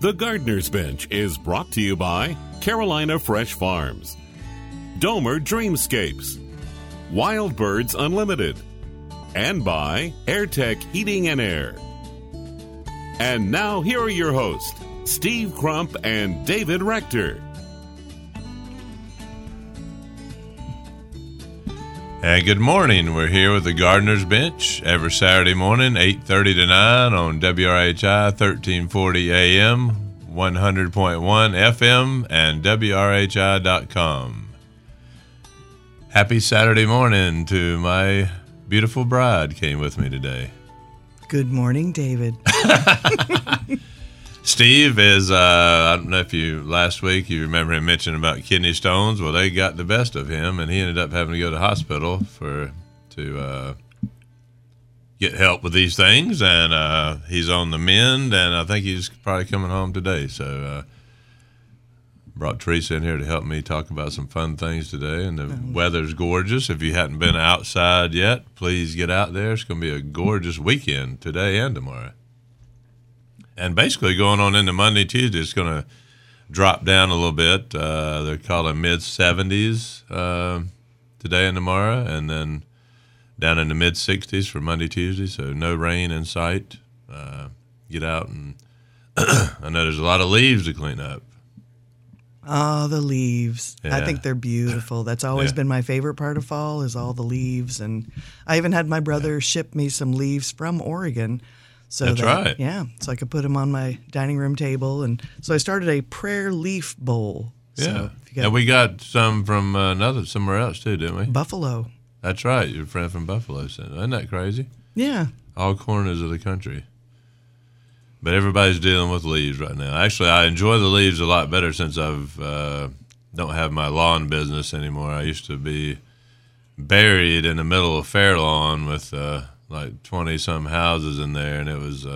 The Gardener's Bench is brought to you by Carolina Fresh Farms, Domer Dreamscapes, Wild Birds Unlimited, and by AirTech Heating and Air. And now here are your hosts, Steve Crump and David Rector. And good morning. We're here with the Gardener's Bench every Saturday morning, 8:30 to 9 on WRHI 1340 AM, 100.1 FM, and WRHI.com. Happy Saturday morning to my beautiful bride came with me today. Good morning, David. Steve is, I don't know if last week you remember him mentioning about kidney stones. Well, they got the best of him, and he ended up having to go to the hospital to get help with these things. And he's on the mend, and I think he's probably coming home today. So brought Teresa in here to help me talk about some fun things today. And the weather's gorgeous. If you hadn't been outside yet, please get out there. It's going to be a gorgeous weekend today and tomorrow. And basically going on into Monday, Tuesday, it's going to drop down a little bit. They're calling mid-70s today and tomorrow, and then down in the mid-60s for Monday, Tuesday, so no rain in sight. Get out, and I know there's a lot of leaves to clean up. Oh, the leaves. Yeah. I think they're beautiful. That's always been my favorite part of fall is all the leaves. And I even had my brother ship me some leaves from Oregon. So That's right. Yeah, so I could put them on my dining room table. And so I started a prayer leaf bowl. Yeah, So and we got some from somewhere else too, didn't we? Buffalo. That's right. Your friend from Buffalo sent it. Isn't that crazy? Yeah. All corners of the country. But everybody's dealing with leaves right now. Actually, I enjoy the leaves a lot better since I've don't have my lawn business anymore. I used to be buried in the middle of fair lawn with like 20-some houses in there, and it was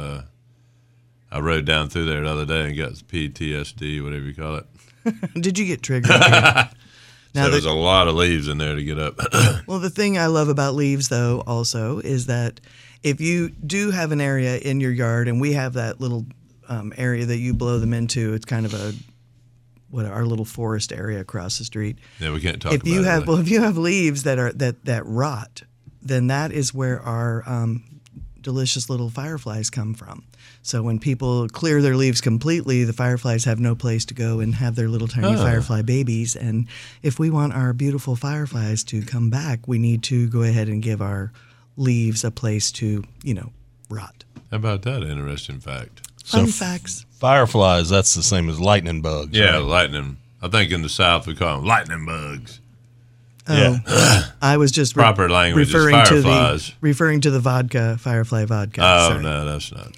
I rode down through there the other day and got PTSD, whatever you call it. Did you get triggered? So there's a lot of leaves in there to get up. Well, the thing I love about leaves, though, also, is that if you do have an area in your yard, and we have that little area that you blow them into, it's kind of our little forest area across the street. Yeah, we can't talk about it. Well, if you have leaves that rot, then that is where our delicious little fireflies come from. So when people clear their leaves completely, the fireflies have no place to go and have their little tiny firefly babies. And if we want our beautiful fireflies to come back, we need to go ahead and give our leaves a place to, rot. How about that interesting fact? Fun facts. Fireflies, that's the same as lightning bugs. Yeah, right? lightning. I think in the South we call them lightning bugs. Oh, I was just Proper language is referring to the vodka, firefly vodka. Oh, Sorry. no, that's not.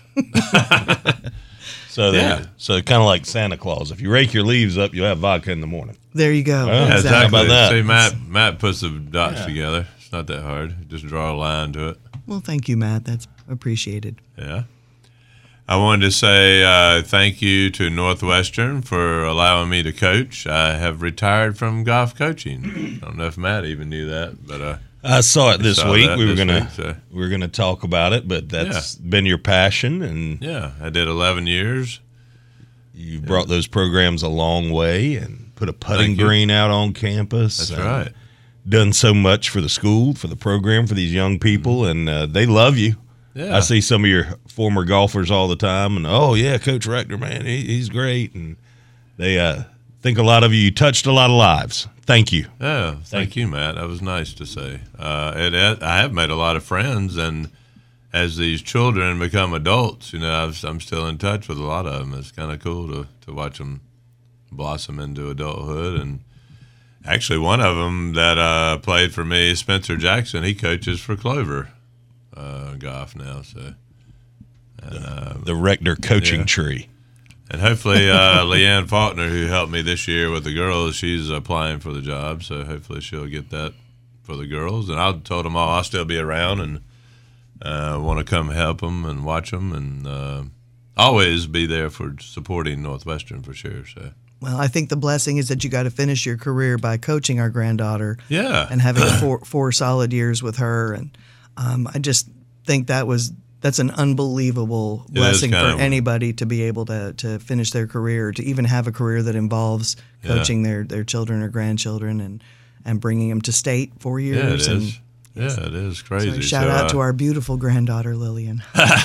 So kind of like Santa Claus. If you rake your leaves up, you'll have vodka in the morning. There you go. Yeah, Exactly. exactly. How about that? See, Matt puts the dots together. It's not that hard. Just draw a line to it. Well, thank you, Matt. That's appreciated. Yeah. I wanted to say thank you to Northwestern for allowing me to coach. I have retired from golf coaching. I don't know if Matt even knew that, but I saw it this week. We were gonna talk about it, but that's been your passion, and yeah, I did 11 years. You brought those programs a long way, and put a putting green out on campus. That's right. Done so much for the school, for the program, for these young people, and they love you. Yeah. I see some of your former golfers all the time, and Coach Rector, man, he's great, and they think a lot of you. You touched a lot of lives. Thank you. Yeah, thank you, Matt. That was nice to say. I have made a lot of friends, and as these children become adults, I'm still in touch with a lot of them. It's kind of cool to watch them blossom into adulthood. And actually, one of them that played for me, Spencer Jackson, he coaches for Clover golf now. So, and, the Rector coaching tree. And hopefully Leanne Faulkner, who helped me this year with the girls, she's applying for the job. So hopefully she'll get that for the girls. And I told them all I'll still be around and want to come help them and watch them and always be there for supporting Northwestern for sure. So. Well, I think the blessing is that you got to finish your career by coaching our granddaughter. Yeah. And having four solid years with her. And I just think that was that's an unbelievable blessing for anybody to be able to finish their career, to even have a career that involves coaching their children or grandchildren and bringing them to state 4 years. Yeah, it is. It is crazy. So shout out to our beautiful granddaughter, Lillian.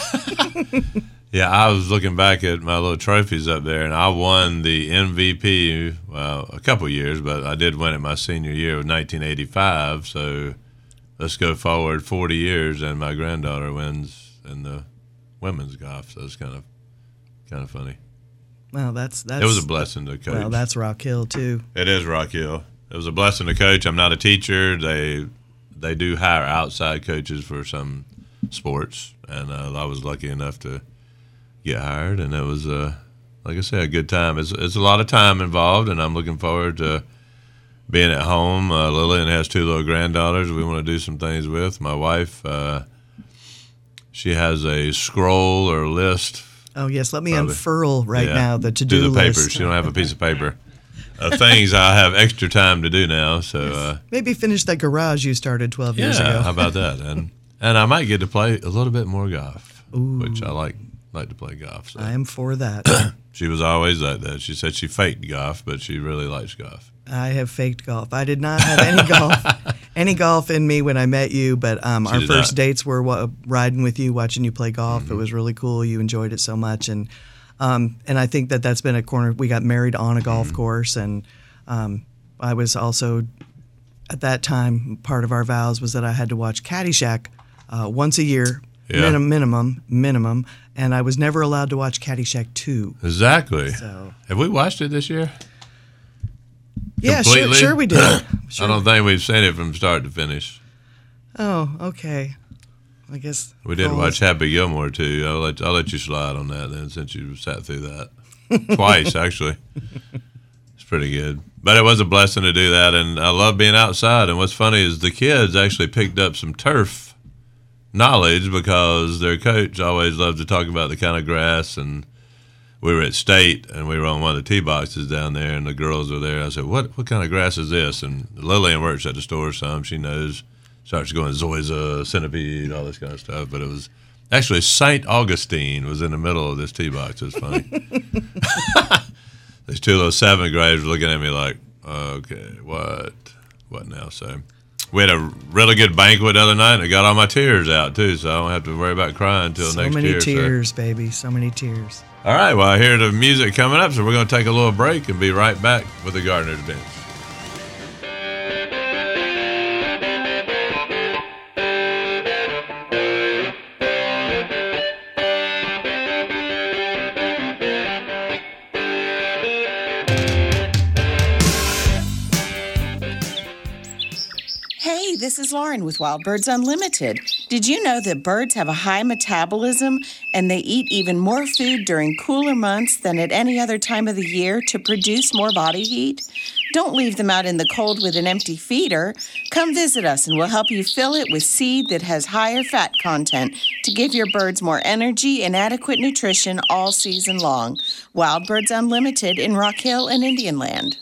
Yeah, I was looking back at my little trophies up there, and I won the MVP, well, a couple years, but I did win it my senior year of 1985. So let's go forward 40 years, and my granddaughter wins in the women's golf. So it's kind of funny. Well, that's it was a blessing to coach. Well, that's Rock Hill too. It is Rock Hill. It was a blessing to coach. I'm not a teacher. They do hire outside coaches for some sports, and I was lucky enough to get hired, and it was like I said, a good time. It's a lot of time involved, and I'm looking forward to being at home. Lillian has 2 little granddaughters we want to do some things with. My wife, she has a scroll or list. Oh yes, let me unfurl now the to-do the paper. list. She don't have a piece of paper. Things I have extra time to do now. So maybe finish that garage you started 12 years ago. How about that? And I might get to play a little bit more golf, which I like to play golf. So. I am for that. She was always like that. She said she faked golf, but she really likes golf. I have faked golf. I did not have any golf in me when I met you, but our first dates were riding with you, watching you play golf. Mm-hmm. It was really cool. You enjoyed it so much, and I think that's been a corner. We got married on a golf course, and I was also at that time part of our vows was that I had to watch Caddyshack once a year. Yeah. Minimum, and I was never allowed to watch Caddyshack 2. Exactly. So, have we watched it this year? Yeah, sure we did. I don't think we've seen it from start to finish. Oh, okay. I guess we did watch Happy Gilmore too. I'll let you slide on that then, since you sat through that twice actually. It's pretty good, but it was a blessing to do that, and I love being outside. And what's funny is the kids actually picked up some turf knowledge because their coach always loved to talk about the kind of grass, and we were at State and we were on one of the tee boxes down there, and the girls were there. I said, what kind of grass is this? And Lillian works at the store some, she knows, starts going zoysia, centipede, all this kind of stuff, but it was actually St. Augustine was in the middle of this tee box. It was funny. These 2 little 7th graders were looking at me like, okay, what now? So we had a really good banquet the other night, and it got all my tears out, too, so I don't have to worry about crying until next year. So many tears, baby. So many tears. All right, well, I hear the music coming up, so we're going to take a little break and be right back with the Gardener's Bench. This is Lauren with Wild Birds Unlimited. Did you know that birds have a high metabolism and they eat even more food during cooler months than at any other time of the year to produce more body heat? Don't leave them out in the cold with an empty feeder. Come visit us and we'll help you fill it with seed that has higher fat content to give your birds more energy and adequate nutrition all season long. Wild Birds Unlimited in Rock Hill and Indian Land.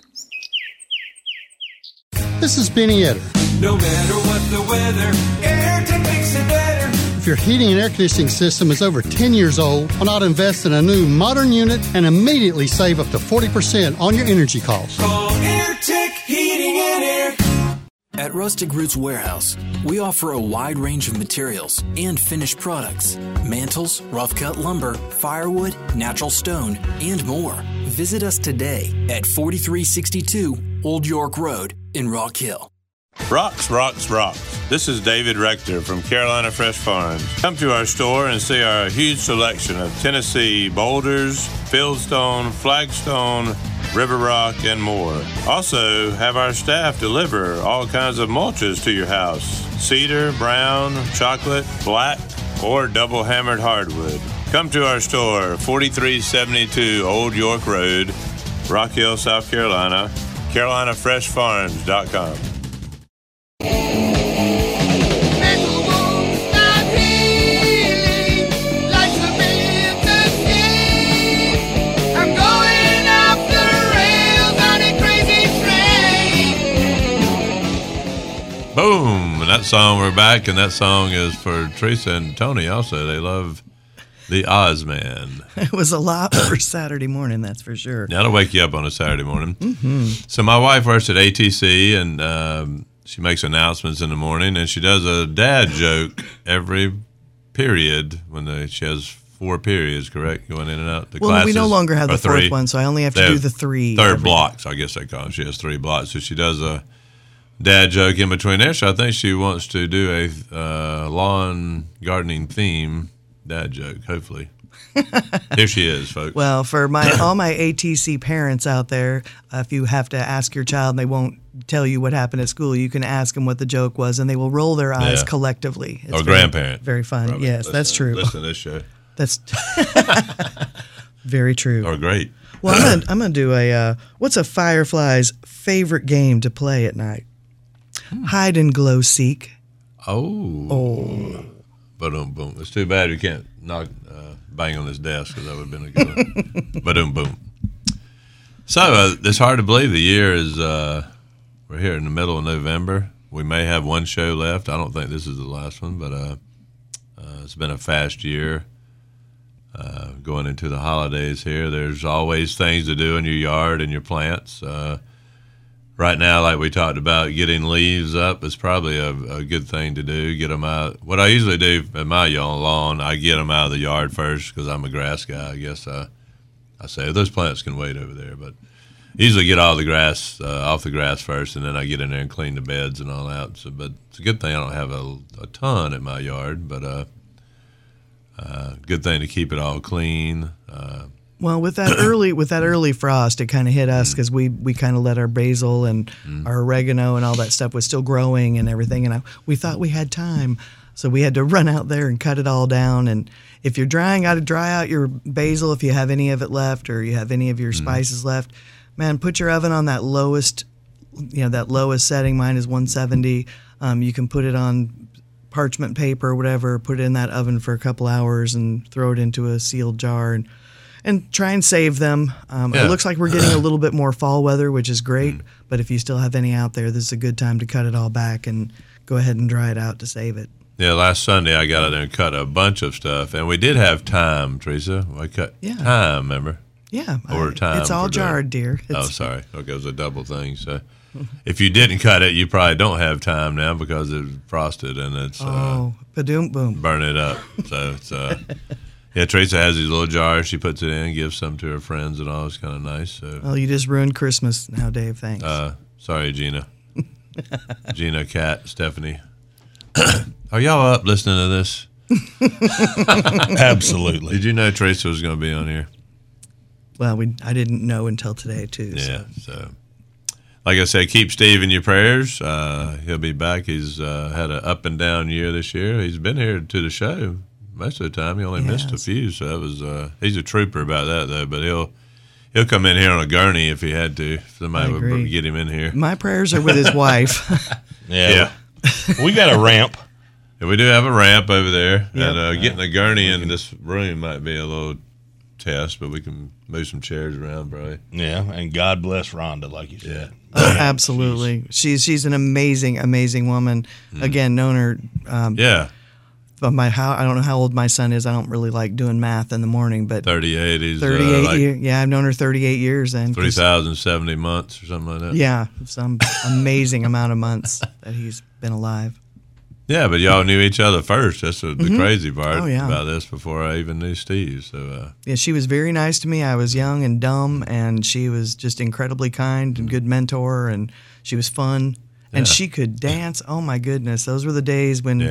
This is Benny Etter. No matter what the weather, AirTech makes it better. If your heating and air conditioning system is over 10 years old, why not invest in a new modern unit and immediately save up to 40% on your energy costs? Call AirTech Heating and Air. At Rustic Roots Warehouse, we offer a wide range of materials and finished products. Mantles, rough-cut lumber, firewood, natural stone, and more. Visit us today at 4362 Old York Road in Rock Hill. Rocks. This is David Rector from Carolina Fresh Farms. Come to our store and see our huge selection of Tennessee boulders, fieldstone, flagstone, river rock, and more. Also, have our staff deliver all kinds of mulches to your house. Cedar, brown, chocolate, black, or double hammered hardwood. Come to our store, 4372 Old York Road, Rock Hill, South Carolina, CarolinaFreshFarms.com. Boom! that song, we're back, and that song is for Teresa and Tony also. They love the Ozman. It was a lot for Saturday morning, that's for sure. That'll wake you up on a Saturday morning. Mm-hmm. So my wife works at ATC, and she makes announcements in the morning, and she does a dad joke every period when she has 4 periods, correct? Going in and out. The classes, we no longer have the 4th 3. one, so I only have to do the 3. Third blocks, I guess they call it. She has 3 blocks, so she does a dad joke in between there. So I think she wants to do a lawn gardening theme dad joke, hopefully. Here she is, folks. Well, for all my ATC parents out there, if you have to ask your child and they won't tell you what happened at school, you can ask them what the joke was, and they will roll their eyes collectively. It's or grandparent. Very fun. Probably. Yes, that's true. Listen to this show. That's very true. Or great. Well, I'm gonna do what's a firefly's favorite game to play at night? Hide and glow seek. Oh. Boom. It's too bad we can't bang on this desk, because that would have been a good one. Boom. So it's hard to believe the year is. We're here in the middle of November. We may have one show left. I don't think this is the last one, but it's been a fast year. Going into the holidays here, there's always things to do in your yard and your plants. Right now, like we talked about, getting leaves up is probably a good thing to do. Get them out. What I usually do at my lawn, I get them out of the yard first, because I'm a grass guy. I guess I say those plants can wait over there, but usually get all the grass off the grass first, and then I get in there and clean the beds and all that. So, but it's a good thing I don't have a ton at my yard, but good thing to keep it all clean. Well, with that early frost, it kind of hit us, because we kind of let our basil and our oregano and all that stuff was still growing and everything, and we thought we had time, so we had to run out there and cut it all down. And if you're dry out your basil, if you have any of it left, or you have any of your spices left, man, put your oven on that lowest setting. Mine is 170. You can put it on parchment paper or whatever, put it in that oven for a couple hours and throw it into a sealed jar and try and save them. It looks like we're getting a little bit more fall weather, which is great, but if you still have any out there, this is a good time to cut it all back and go ahead and dry it out to save it. Yeah, last Sunday I got out there and cut a bunch of stuff, and we did have thyme, Teresa. I cut thyme, remember? Yeah. Or time. It's all jarred, dear. Sorry. Okay, it was a double thing. So if you didn't cut it, you probably don't have time now, because it's frosted and it's boom, burn it up. So it's Teresa has these little jars. She puts it in, gives some to her friends and all. It's kind of nice. So. Well, you just ruined Christmas now, Dave. Thanks. Sorry, Gina. Gina, Kat, Stephanie. Are y'all up listening to this? Absolutely. Did you know Teresa was going to be on here? Well, I didn't know until today, too. Yeah, so like I said, keep Steve in your prayers. He'll be back. He's had an up and down year this year. He's been here to the show most of the time. He only missed a few, so that was he's a trooper about that, though. But he'll come in here on a gurney if he had to. If somebody would get him in here. My prayers are with his wife. Yeah. We got a ramp. Yeah, we do have a ramp over there, and getting a gurney in this room might be a little test, but we can move some chairs around, probably. Yeah, and God bless Rhonda, like you said. Yeah. Oh, absolutely. She's an amazing woman. Again, known her. But I don't know how old my son is. I don't really like doing math in the morning, but 38. He's 38 years. Yeah, I've known her 38 years. And 3,070 months or something like that. Yeah, some amazing amount of months that he's been alive. Yeah, but y'all knew each other first. That's the crazy part about this, before I even knew Steve. So yeah, she was very nice to me. I was young and dumb, and she was just incredibly kind and good mentor, and she was fun. And she could dance. Oh my goodness, those were the days when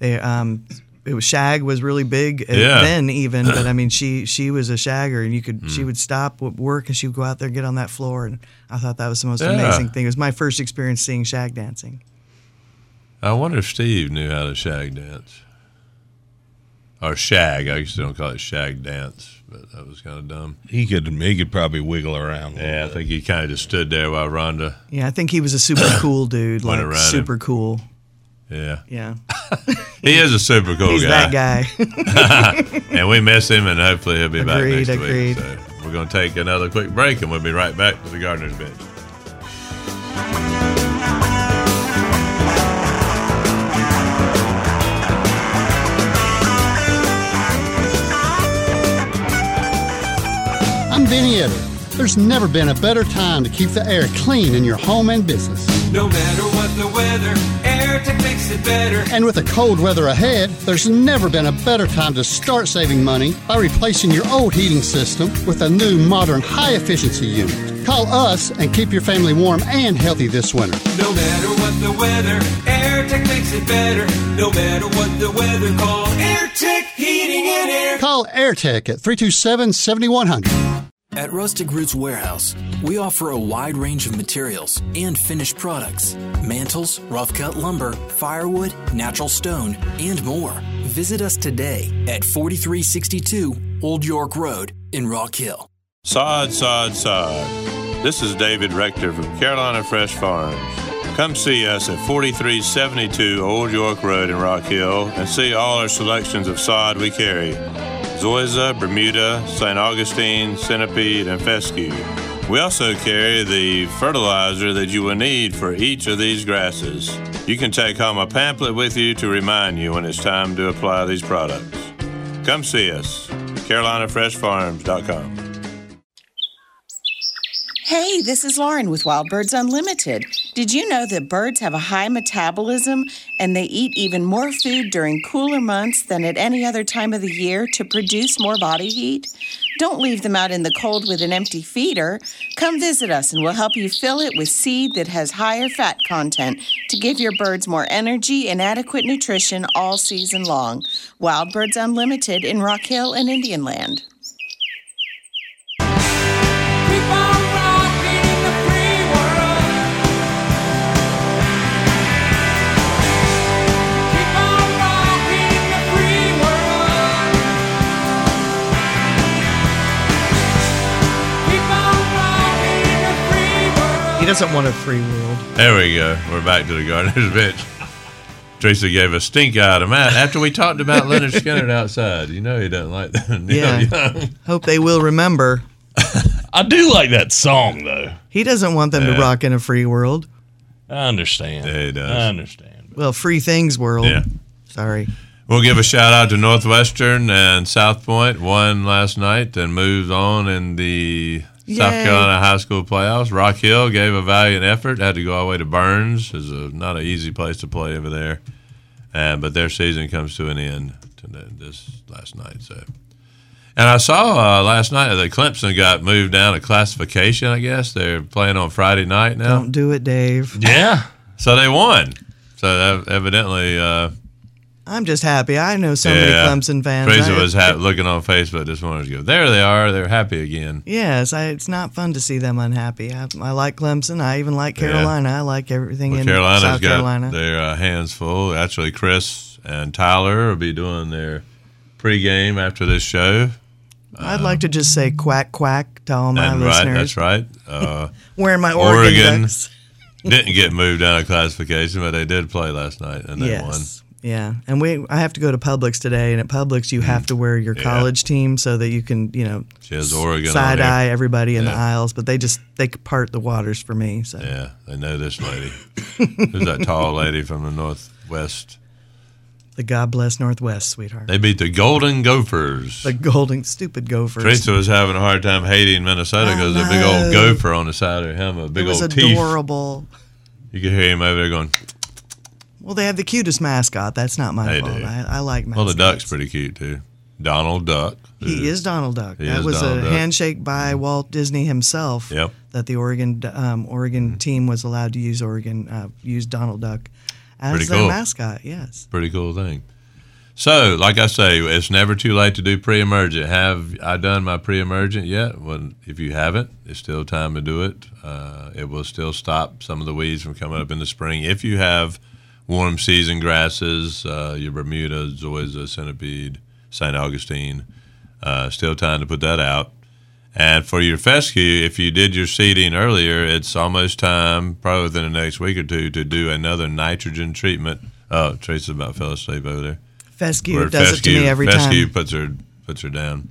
it was shag was really big then even. But I mean, she was a shagger, and she would stop work and she would go out there and get on that floor, and I thought that was the most amazing thing. It was my first experience seeing shag dancing. I wonder if Steve knew how to shag dance. Or shag. I used to don't call it shag dance, but that was kind of dumb. He could probably wiggle around. Yeah, I think he kind of just stood there while Rhonda. Yeah, I think he was a super cool dude. Went like around super him. cool. Yeah. Yeah. He is a super cool He's guy. that guy. And we miss him, and hopefully he'll be back next Agreed. week. So we're going to take another quick break, and we'll be right back to the Gardener's Bench. I'm Benny Etter. There's never been a better time to keep the air clean in your home and business. No matter what the weather, AirTech makes it better. And with the cold weather ahead, there's never been a better time to start saving money by replacing your old heating system with a new, modern, high-efficiency unit. Call us and keep your family warm and healthy this winter. No matter what the weather, AirTech makes it better. No matter what the weather, call AirTech Heating and Air. Call AirTech at 327-7100. At Rustic Roots Warehouse, we offer a wide range of materials and finished products. Mantles, rough-cut lumber, firewood, natural stone, and more. Visit us today at 4362 Old York Road in Rock Hill. Sod, sod, sod. This is David Rector from Carolina Fresh Farms. Come see us at 4372 Old York Road in Rock Hill and see all our selections of sod we carry. Zoysia, Bermuda, St. Augustine, Centipede, and Fescue. We also carry the fertilizer that you will need for each of these grasses. You can take home a pamphlet with you to remind you when it's time to apply these products. Come see us, CarolinaFreshFarms.com. Hey, this is Lauren with Wild Birds Unlimited. Did you know that birds have a high metabolism and they eat even more food during cooler months than at any other time of the year to produce more body heat? Don't leave them out in the cold with an empty feeder. Come visit us and we'll help you fill it with seed that has higher fat content to give your birds more energy and adequate nutrition all season long. Wild Birds Unlimited in Rock Hill and Indian Land. He doesn't want a free world. There we go. We're back to the Gardener's Bench. Teresa gave a stink eye to Matt after we talked about Leonard Skinner outside. You know he doesn't like that. Yeah. Hope they will remember. I do like that song, though. He doesn't want them to rock in a free world. I understand. Yeah, he does. I understand. Well, free things world. Yeah. Sorry. We'll give a shout out to Northwestern and South Point. Won last night and moved on in the South Carolina High School playoffs. Rock Hill gave a valiant effort. Had to go all the way to Burns. It's not an easy place to play over there. But their season comes to an end this last night. So, and I saw last night that Clemson got moved down a classification, I guess. They're playing on Friday night now. Don't do it, Dave. Yeah. So they won. So evidently... I'm just happy. I know so many Clemson fans. Teresa was looking on Facebook this morning. She goes, there they are. They're happy again. Yes, it's not fun to see them unhappy. I like Clemson. I even like Carolina. I like everything in South Carolina. Got their hands full. Actually, Chris and Tyler will be doing their pregame after this show. I'd like to just say quack, quack to all my listeners. Right, that's right. Wearing my Oregon Ducks. Didn't get moved down a classification, but they did play last night, and they won. Yeah, and I have to go to Publix today, and at Publix you have to wear your college team so that you can, she has Oregon side eye everybody in the aisles. But they part the waters for me. So yeah, they know this lady. Who's that tall lady from the Northwest? The God bless Northwest, sweetheart. They beat the Golden Gophers. The stupid Gophers. Teresa was having a hard time hating Minnesota because of the big old gopher on the side of their helmet, big old teeth. It was adorable. You could hear him over there going. Well, they have the cutest mascot. That's not my fault. I like mascots. Well, the duck's pretty cute, too. Donald Duck. He is Donald Duck. That was a handshake by Walt Disney himself that the Oregon team was allowed to use use Donald Duck as their mascot, yes. Pretty cool thing. So, like I say, it's never too late to do pre-emergent. Have I done my pre-emergent yet? Well, if you haven't, it's still time to do it. It will still stop some of the weeds from coming up in the spring. If you have warm season grasses, your Bermuda, Zoysia, Centipede, St. Augustine, still time to put that out. And for your fescue, if you did your seeding earlier, it's almost time, probably within the next week or two, to do another nitrogen treatment. Oh, Teresa's about fell asleep over there. Fescue does it to me every time. Fescue puts her down.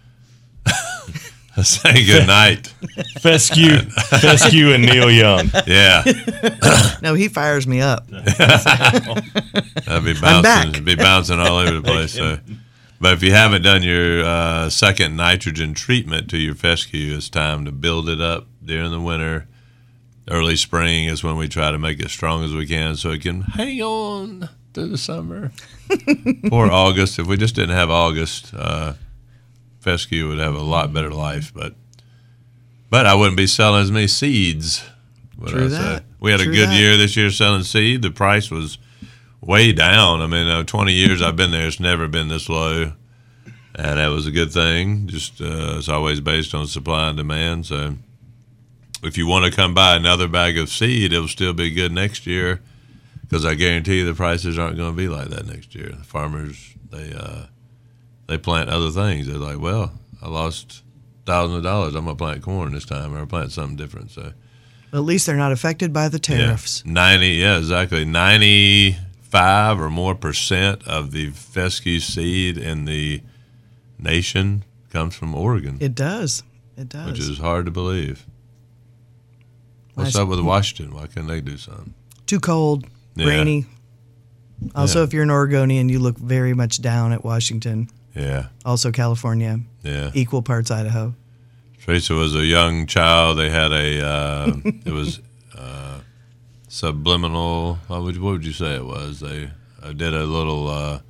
Say good night. Fescue and Neil Young. Yeah. No, he fires me up. I'd be bouncing all over the place. So But if you haven't done your second nitrogen treatment to your fescue, it's time to build it up during the winter. Early spring is when we try to make it as strong as we can so it can hang on through the summer. Or August. If we just didn't have August, fescue would have a lot better life. But I wouldn't be selling as many seeds. True that. We had a good year this year selling seed. The price was way down. I mean, 20 years I've been there, it's never been this low. And that was a good thing. Just it's always based on supply and demand. So if you want to come buy another bag of seed, it'll still be good next year because I guarantee you the prices aren't going to be like that next year. The farmers, they plant other things. They're like, well, I lost thousands of dollars. I'm going to plant corn this time or I'll plant something different. So at least they're not affected by the tariffs. 95 or more % of the fescue seed in the nation comes from Oregon. It does. Which is hard to believe. What's up with Washington? Why can't they do something? Too cold, rainy. Also, if you're an Oregonian, you look very much down at Washington. Yeah. Also California. Yeah. Equal parts Idaho. Teresa was a young child. They had it was subliminal. What would you say it was? They did a little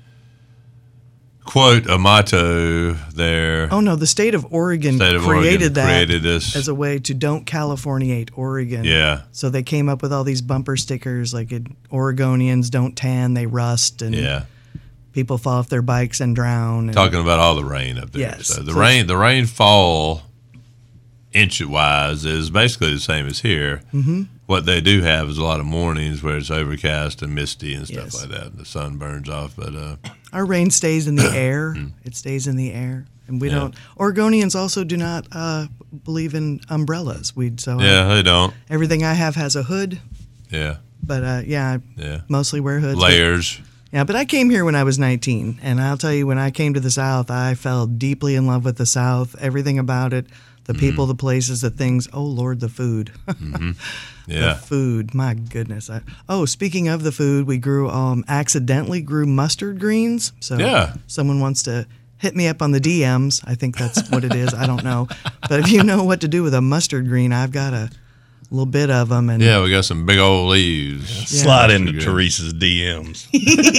quote, a motto there. Oh, no, the state of Oregon created this as a way to don't Californiate Oregon. Yeah. So they came up with all these bumper stickers like Oregonians don't tan, they rust, and people fall off their bikes and drown. Talking about all the rain up there. Yes. So the rainfall inch-wise is basically the same as here. Mm-hmm. What they do have is a lot of mornings where it's overcast and misty and stuff like that. The sun burns off, but our rain stays in the air. It stays in the air, and we don't. Oregonians also do not believe in umbrellas. They don't. Everything I have has a hood. Yeah. But I mostly wear hoods. Layers. But I came here when I was 19, and I'll tell you, when I came to the South, I fell deeply in love with the South. Everything about it. The people, the places, the things. Oh, Lord, the food. Yeah. The food. My goodness. Speaking of the food, we accidentally grew mustard greens. So someone wants to hit me up on the DMs. I think that's what it is. I don't know. But if you know what to do with a mustard green, I've got a little bit of them. And we got some big old leaves. Slide into Teresa's DMs.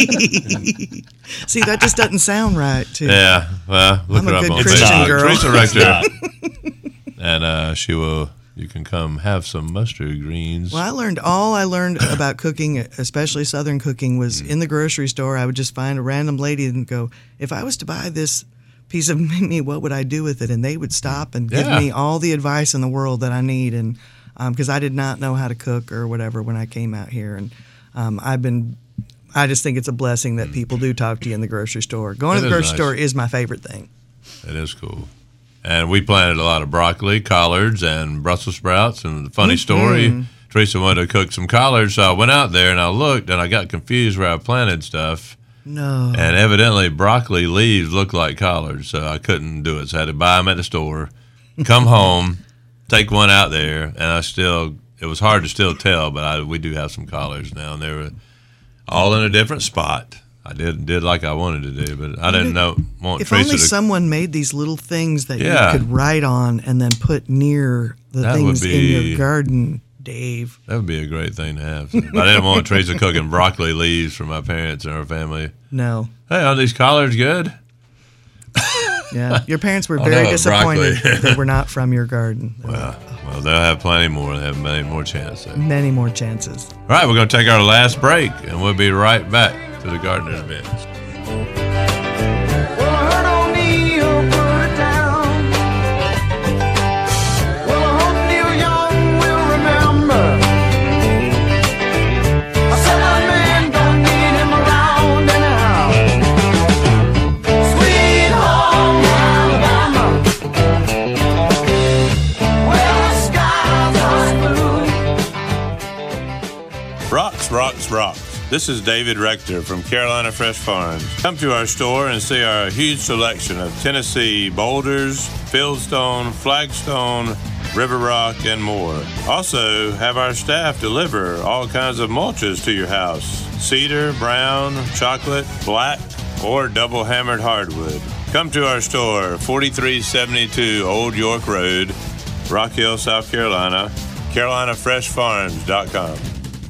See, that just doesn't sound right, too. Yeah. Well, look I'm her a up good on Christian Facebook. girl. Teresa Rector. And you can come have some mustard greens. Well, all I learned about cooking, especially Southern cooking, was in the grocery store. I would just find a random lady and go, if I was to buy this piece of meat, what would I do with it? And they would stop and give me all the advice in the world that I need. And because I did not know how to cook or whatever when I came out here. And I just think it's a blessing that people do talk to you in the grocery store. Going to the grocery store is my favorite thing. It is cool. And we planted a lot of broccoli, collards, and Brussels sprouts. And the funny story, Teresa wanted to cook some collards, so I went out there and I looked, and I got confused where I planted stuff. No. And evidently broccoli leaves look like collards, so I couldn't do it. So I had to buy them at the store, come home, take one out there, and it was hard to still tell, but we do have some collards now, and they were all in a different spot. I did like I wanted to do, but I didn't want if Teresa only to... someone made these little things that you could write on and then put near the things in your garden, Dave. That would be a great thing to have. But I didn't want Teresa cooking broccoli leaves for my parents and our family. No. Hey, are these collards good? Yeah, your parents were very disappointed that they were not from your garden. Well, they'll have plenty more. They have many more chances. Many more chances. All right, we're going to take our last break, and we'll be right back to the Gardener's Bench. Rocks. This is David Rector from Carolina Fresh Farms. Come to our store and see our huge selection of Tennessee boulders, fieldstone, flagstone, river rock, and more. Also, have our staff deliver all kinds of mulches to your house. Cedar, brown, chocolate, black, or double hammered hardwood. Come to our store, 4372 Old York Road, Rock Hill, South Carolina, CarolinaFreshFarms.com.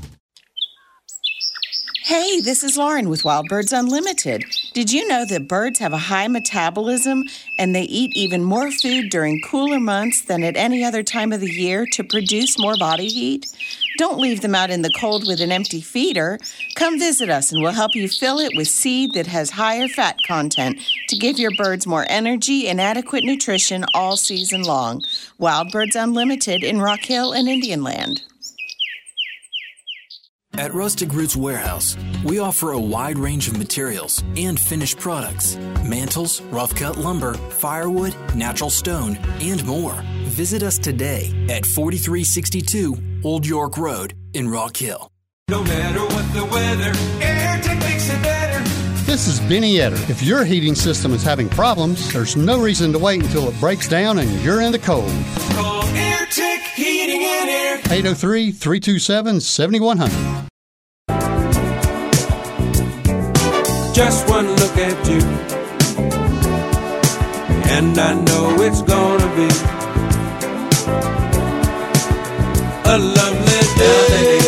Hey, this is Lauren with Wild Birds Unlimited. Did you know that birds have a high metabolism and they eat even more food during cooler months than at any other time of the year to produce more body heat? Don't leave them out in the cold with an empty feeder. Come visit us and we'll help you fill it with seed that has higher fat content to give your birds more energy and adequate nutrition all season long. Wild Birds Unlimited in Rock Hill and Indian Land. At Rustic Roots Warehouse, we offer a wide range of materials and finished products. Mantles, rough-cut lumber, firewood, natural stone, and more. Visit us today at 4362 Old York Road in Rock Hill. No matter what the weather, AirTech makes it better. This is Benny Etter. If your heating system is having problems, there's no reason to wait until it breaks down and you're in the cold. Call AirTech Heating and Air. 803-327-7100. Just one look at you, and I know it's gonna be a lovely day.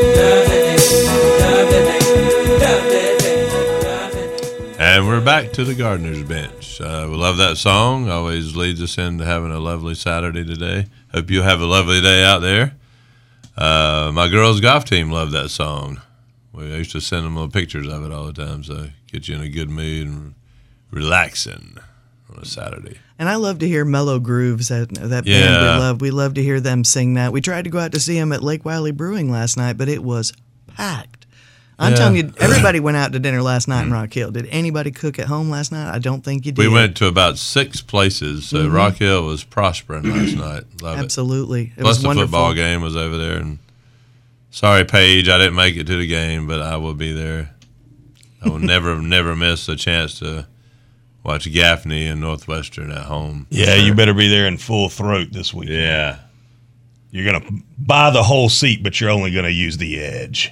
And we're back to the Gardener's Bench. We love that song. Always leads us into having a lovely Saturday today. Hope you have a lovely day out there. My girls' golf team love that song. We used to send them little pictures of it all the time, so get you in a good mood and relaxing on a Saturday. And I love to hear Mellow Grooves, that band we Yeah. love. We love to hear them sing that. We tried to go out to see them at Lake Wiley Brewing last night, but it was packed. I'm telling you, everybody went out to dinner last night in Rock Hill. Did anybody cook at home last night? I don't think you did. We went to about 6 places, so Rock Hill was prospering last night. Love Absolutely. it. It Plus was the wonderful. football game was over there. And sorry, Paige, I didn't make it to the game, but I will be there. I will never miss a chance to watch Gaffney and Northwestern at home. Yeah, you better be there in full throat this week. Yeah. You're going to buy the whole seat, but you're only going to use the edge.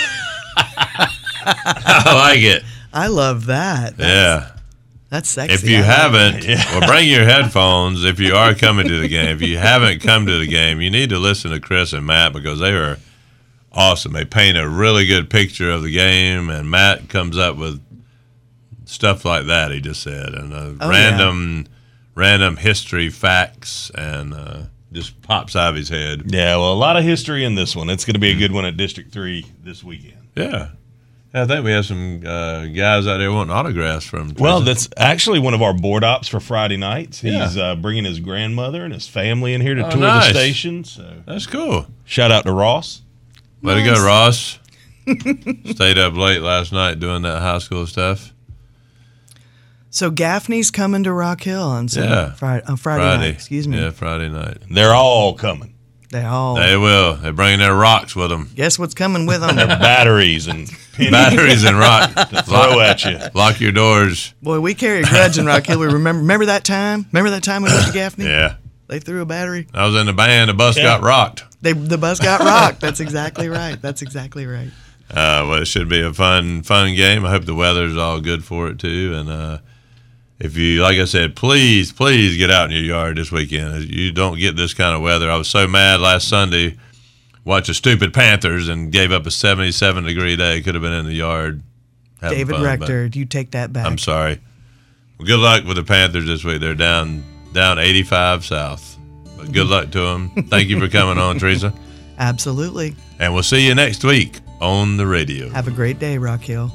I like it. I love that. Yeah. That's sexy. If you I like haven't, well, bring your headphones if you are coming to the game. If you haven't come to the game, you need to listen to Chris and Matt because they are awesome. They paint a really good picture of the game, and Matt comes up with stuff like that he just said, and random history facts, and just pops out of his head. Yeah, well, a lot of history in this one. It's going to be a good one at District 3 this weekend. Yeah. I think we have some guys out there wanting autographs from Tristan. Well, that's actually one of our board ops for Friday nights. He's bringing his grandmother and his family in here to tour the station. So that's cool. Shout out to Ross. Way to go, Ross. Stayed up late last night doing that high school stuff. So Gaffney's coming to Rock Hill on Friday night. Excuse me. Yeah, Friday night. They're all coming. They will. They're bringing their rocks with them. Guess what's coming with them? Their batteries and batteries and rock to throw at you. Lock your doors. Boy, we carry a grudge in Rock Hill. We remember that time? Remember that time we went to Gaffney? Yeah. They threw a battery. I was in the band. The bus got rocked. The bus got rocked. That's exactly right. Well, it should be a fun game. I hope the weather's all good for it too. And if you, like I said, please get out in your yard this weekend. You don't get this kind of weather. I was so mad last Sunday watching stupid Panthers and gave up a 77-degree day. Could have been in the yard. David Rector, do you take that back? I'm sorry. Well, good luck with the Panthers this week. They're down 85 south. But good luck to them. Thank you for coming on, Teresa. Absolutely. And we'll see you next week on the radio. Have a great day, Rock Hill.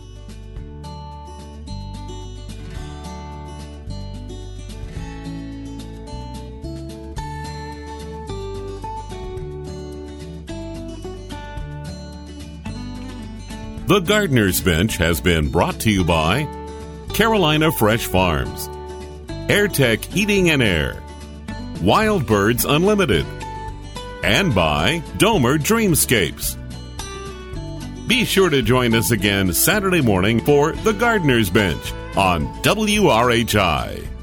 The Gardener's Bench has been brought to you by Carolina Fresh Farms, AirTech Heating and Air, Wild Birds Unlimited, and by Domer Dreamscapes. Be sure to join us again Saturday morning for The Gardener's Bench on WRHI.